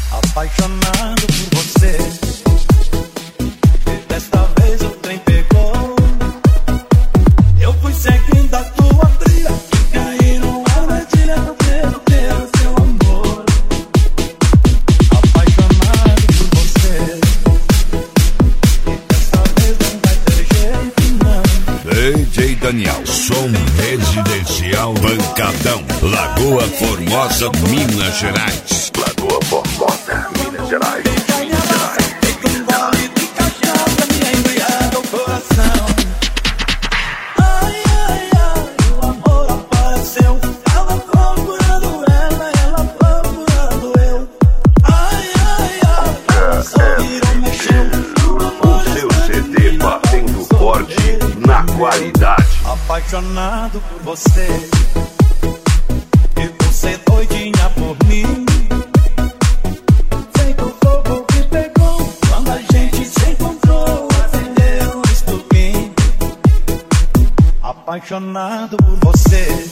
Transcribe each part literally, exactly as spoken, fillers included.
apaixonado por você. E desta vez o trem pegou. Eu fui seguindo a tua trilha e caí numa armadilha do pelo pelo seu amor. Apaixonado por você. E desta vez não vai ter jeito não. D J Daniel, som residencial Pancadão, Lagoa Formosa, Minas Gerais. Lagoa Formosa, Minas Gerais, Minas Gerais. Feito um gole de cachaça me embriaga o coração. Ai, ai, ai, o amor apareceu. Tava procurando ela, ela procurando eu. Ai, ai, ai, só virou, mexeu. O seu C D batendo forte na qualidade. Apaixonado por você. E você doidinha por mim. Feito o fogo que pegou quando a gente se encontrou. Acendeu o estupim. Apaixonado por você.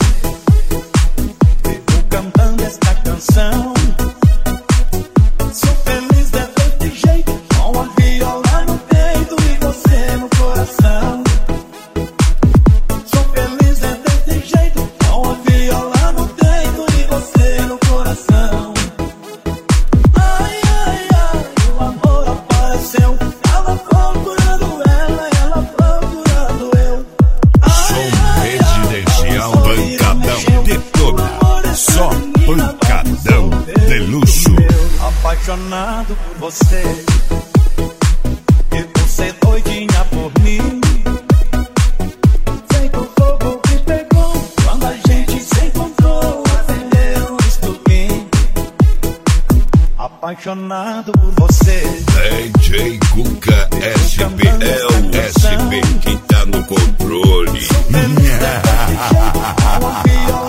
Vivo cantando esta canção. Sou feliz desse jeito, com a viola no peito e você no coração. Sou feliz desse jeito, com a viola no peito e você no coração. Ai, ai, ai, o amor apareceu. Tava procurando ela, ela procurando eu. Som residencial Pancadão, detona, só pancadão de luxo. Apaixonado por você. E você doidinha por mim. Feito o fogo que pegou quando a gente se encontrou. Acendeu o estupim. Apaixonado por você. D J Cuca S P, é o S P que tá no controle. Sou feliz desse jeito, com a viola